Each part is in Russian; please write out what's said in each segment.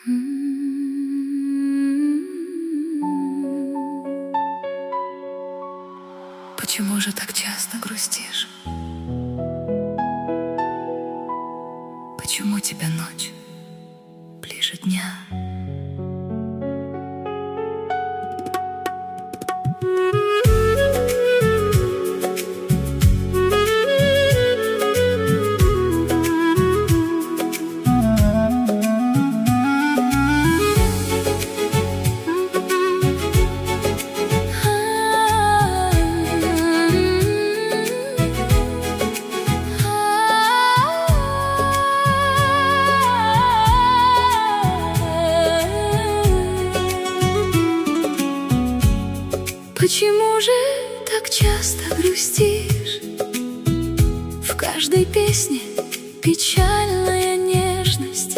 Почему же так часто грустишь? Почему тебе ночь ближе дня? Почему же так часто грустишь? В каждой песне печальная нежность.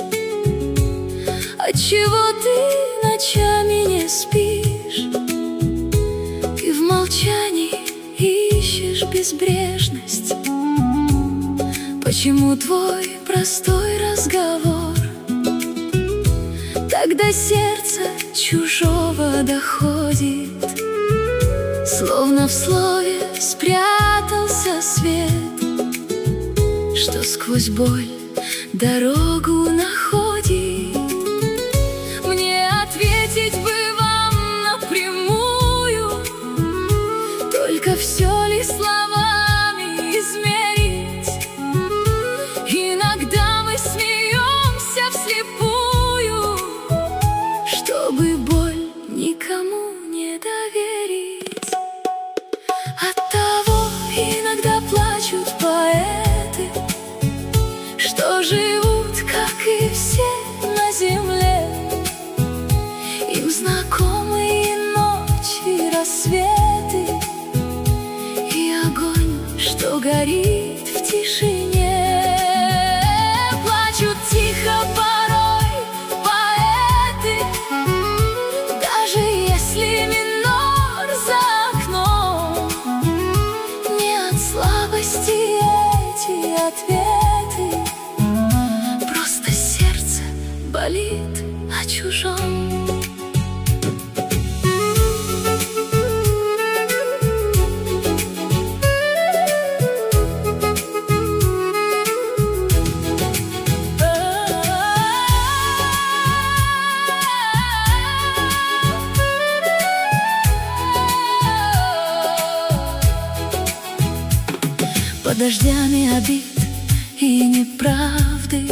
Отчего ты ночами не спишь и в молчании ищешь безбрежность? Почему твой простой разговор так до сердца чужого доходит? Словно в слове спрятался свет, что сквозь боль дорогу находит. Мне ответить бы вам напрямую, только все ли словами измерить? Иногда мы смеемся вслепую, чтобы боль никому не доверить. Оттого иногда плачут поэты, что живут, как и все на земле. Им знакомы и ночи, и рассветы, и огонь, что горит в тишине. Плачут тихо порой поэты, даже если минор за окном. Не от слабости эти ответы, просто сердце болит о чужом. Под дождями обид и неправды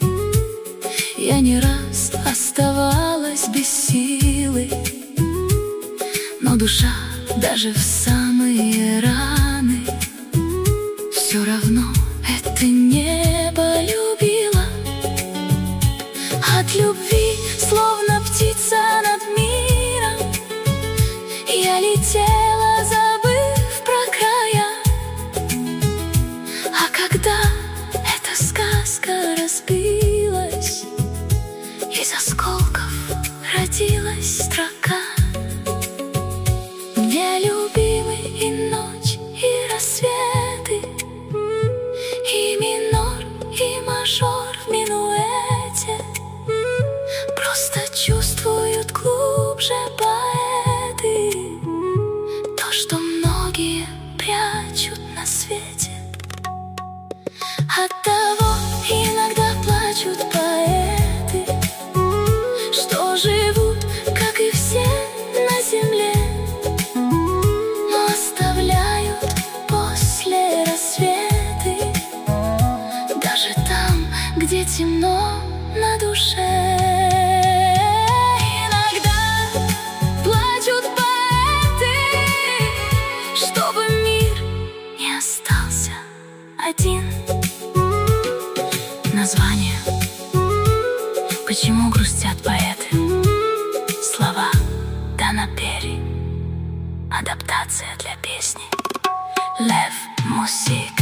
я не раз оставалась без силы, но душа даже в самые раны все равно это небо любила. От любви, словно птица над миром, я летела, забыв про края. А когда эта сказка разбилась, из осколков родилась строка. Мне любимы и ночь, и рассветы, и минор, и мажор в минуэте. Просто чувствуют глубже поэты то, что многие прячут на свете. Оттого иногда плачут поэты, что живут, как и все на земле, но оставляют после рассветы, даже там, где темно на душе. Иногда плачут поэты, чтобы мир не остался один. Название. Почему грустят поэты? Слова Дана Перри. Адаптация для песни Лев Мусик.